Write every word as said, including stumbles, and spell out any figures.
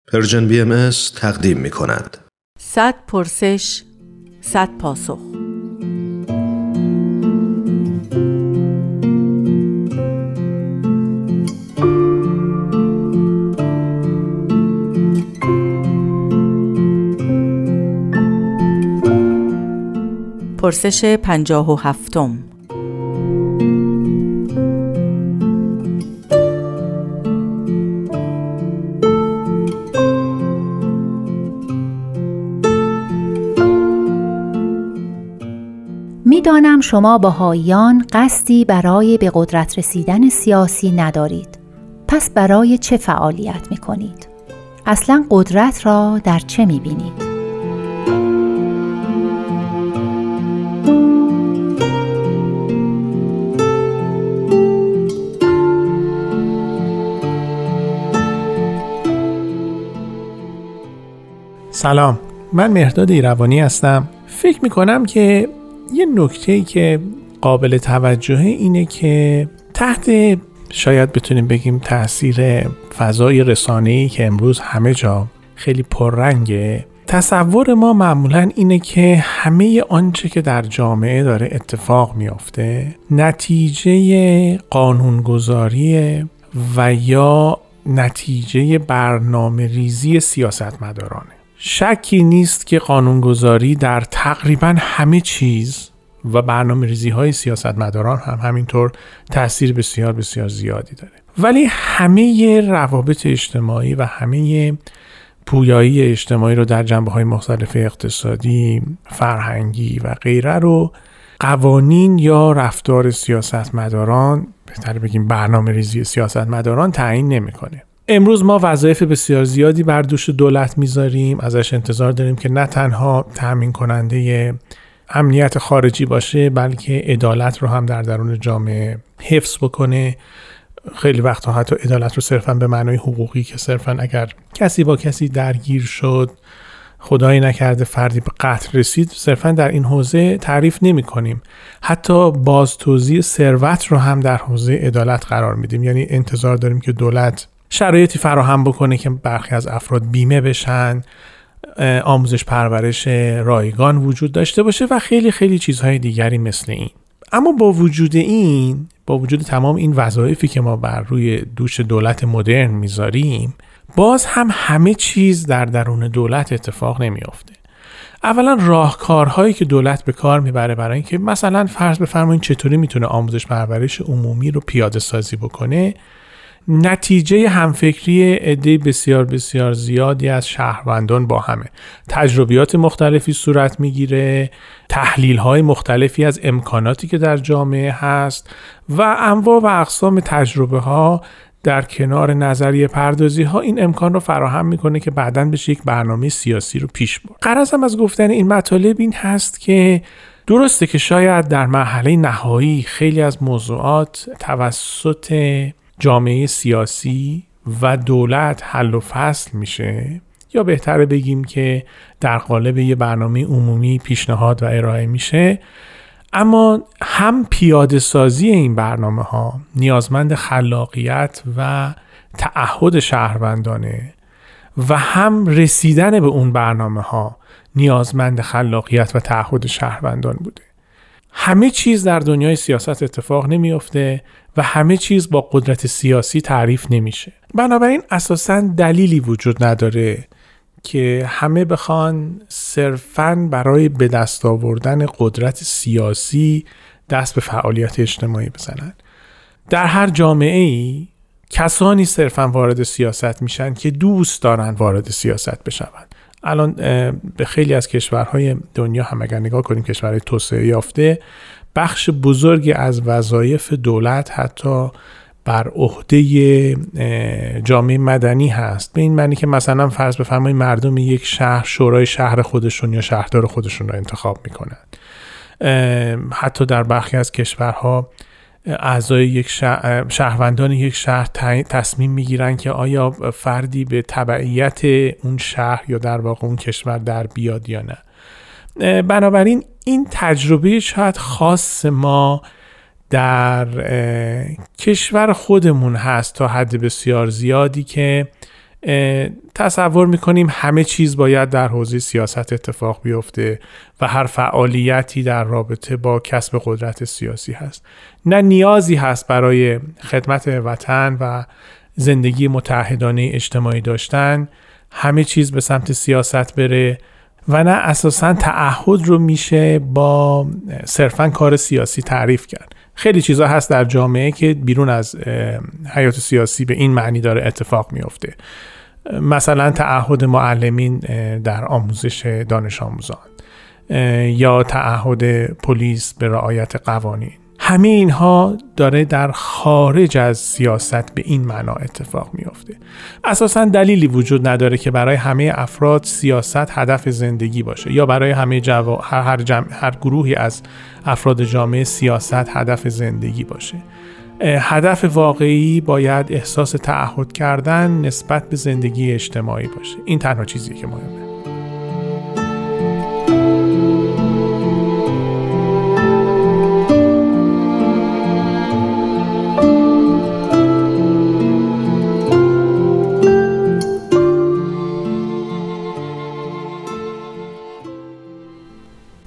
پرژن بی ام اس تقدیم می کند. صد پرسش، صد پاسخ. پرسش پنجاه و هفتم. می‌دانم شما بهائیان قصدی برای به قدرت رسیدن سیاسی ندارید. پس برای چه فعالیت می‌کنید؟ اصلاً قدرت را در چه می‌بینید؟ سلام، من مهرداد ایروانی هستم. فکر می‌کنم که یه نکته‌ای که قابل توجهه اینه که تحت شاید بتونیم بگیم تأثیر فضای رسانه‌ای که امروز همه جا خیلی پررنگه، تصور ما معمولاً اینه که همه آنچه که در جامعه داره اتفاق میفته نتیجه قانونگذاری و یا نتیجه برنامه ریزی سیاستمدارانه. شکی نیست که قانونگذاری در تقریباً همه چیز و برنامه ریزی های سیاستمداران هم همینطور تأثیر بسیار بسیار زیادی داره، ولی همه روابط اجتماعی و همه پویایی اجتماعی رو در جنبه‌های مختلف اقتصادی، فرهنگی و غیره رو قوانین یا رفتار سیاستمداران، بهتر بگیم برنامه ریزی سیاستمداران تعیین نمی‌کنه. امروز ما وظایف بسیار زیادی بر دوش دولت میذاریم، ازش انتظار داریم که نه تنها تامین کننده امنیت خارجی باشه بلکه عدالت رو هم در درون جامعه حفظ بکنه. خیلی وقتا حتی عدالت رو صرفاً به معنای حقوقی که صرفاً اگر کسی با کسی درگیر شد، خدایی نکرده فردی به قتل رسید، صرفاً در این حوزه تعریف نمی کنیم. حتی باز توزیع ثروت رو هم در حوزه عدالت قرار میدیم، یعنی انتظار داریم که دولت شرایطی فراهم بکنه که برخی از افراد بیمه بشن، آموزش پرورش رایگان وجود داشته باشه و خیلی خیلی چیزهای دیگری مثل این. اما با وجود این، با وجود تمام این وظایفی که ما بر روی دوش دولت مدرن میذاریم، باز هم همه چیز در درون دولت اتفاق نمیافته. اولا راهکارهایی که دولت به کار میبره برای اینکه مثلا فرض بفرمایید چطوری میتونه آموزش پرورش عمومی رو پیاده سازی بکنه، نتیجه همفکری عده بسیار بسیار زیادی از شهروندان با همه. تجربیات مختلفی صورت میگیره، تحلیل‌های مختلفی از امکاناتی که در جامعه هست و انواع و اقسام تجربه‌ها در کنار نظریه پردازی‌ها این امکان رو فراهم میکنه که بعداً بشه یک برنامه سیاسی رو پیش برد. غرضم از گفتن این مطالب این هست که درسته که شاید در مرحله نهایی خیلی از موضوعات توسط جامعه سیاسی و دولت حل و فصل میشه، یا بهتره بگیم که در قالب یه برنامه عمومی پیشنهاد و ارائه میشه، اما هم پیاده سازی این برنامه ها نیازمند خلاقیت و تعهد شهروندانه و هم رسیدن به اون برنامه ها نیازمند خلاقیت و تعهد شهروندان بوده. همه چیز در دنیای سیاست اتفاق نمیفته و همه چیز با قدرت سیاسی تعریف نمیشه. بنابراین اساساً دلیلی وجود نداره که همه بخوان صرفاً برای به دست آوردن قدرت سیاسی دست به فعالیت اجتماعی بزنن. در هر جامعه‌ای کسانی صرفاً وارد سیاست میشن که دوست دارن وارد سیاست بشن. الان به خیلی از کشورهای دنیا هم اگر نگاه کنیم، کشورهای توسعه یافته، بخش بزرگی از وظایف دولت حتی بر عهده جامعه مدنی هست، به این معنی که مثلا فرض بفرمایید مردم یک شهر شورای شهر خودشون یا شهردار خودشون رو انتخاب میکنن. حتی در برخی از کشورها اعضای یک شهر، شهروندان یک شهر تصمیم میگیرن که آیا فردی به تبعیت اون شهر یا در واقع اون کشور در بیاد یا نه. بنابراین این تجربه شاید خاص ما در کشور خودمون هست تا حد بسیار زیادی که تصور میکنیم همه چیز باید در حوزه سیاست اتفاق بیفته و هر فعالیتی در رابطه با کسب قدرت سیاسی هست. نه نیازی هست برای خدمت وطن و زندگی متحدانه اجتماعی داشتن همه چیز به سمت سیاست بره و نه اساساً تعهد رو میشه با صرفاً کار سیاسی تعریف کرد. خیلی چیزا هست در جامعه که بیرون از حیات سیاسی به این معنی داره اتفاق میفته. مثلا تعهد معلمین در آموزش دانش آموزان یا تعهد پلیس به رعایت قوانین. همه اینها داره در خارج از سیاست به این معنا اتفاق میفته. اساساً دلیلی وجود نداره که برای همه افراد سیاست هدف زندگی باشه یا برای همه جوا... هر, هر, جمع... هر گروهی از افراد جامعه سیاست هدف زندگی باشه. هدف واقعی باید احساس تعهد کردن نسبت به زندگی اجتماعی باشه. این تنها چیزیه که مهمه.